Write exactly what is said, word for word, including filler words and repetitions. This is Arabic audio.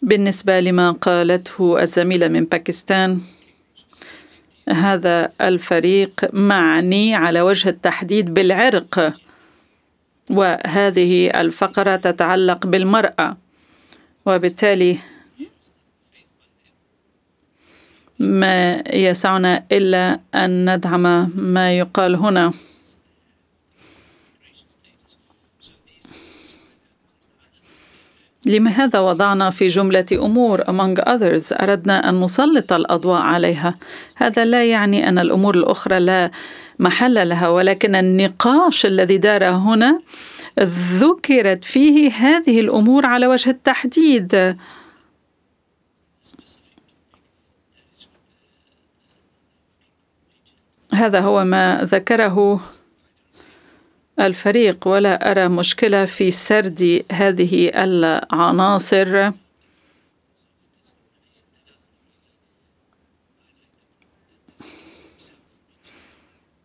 بالنسبة لما قالته الزميلة من باكستان، هذا الفريق معني على وجه التحديد بالعرق، وهذه الفقرة تتعلق بالمرأة، وبالتالي ما يسعنا إلا أن ندعم ما يقال هنا. لهذا وضعنا في جملة أمور among others، أردنا أن نسلط الأضواء عليها. هذا لا يعني أن الأمور الأخرى لا محل لها، ولكن النقاش الذي دار هنا ذكرت فيه هذه الأمور على وجه التحديد. هذا هو ما ذكره الفريق، ولا أرى مشكلة في سرد هذه العناصر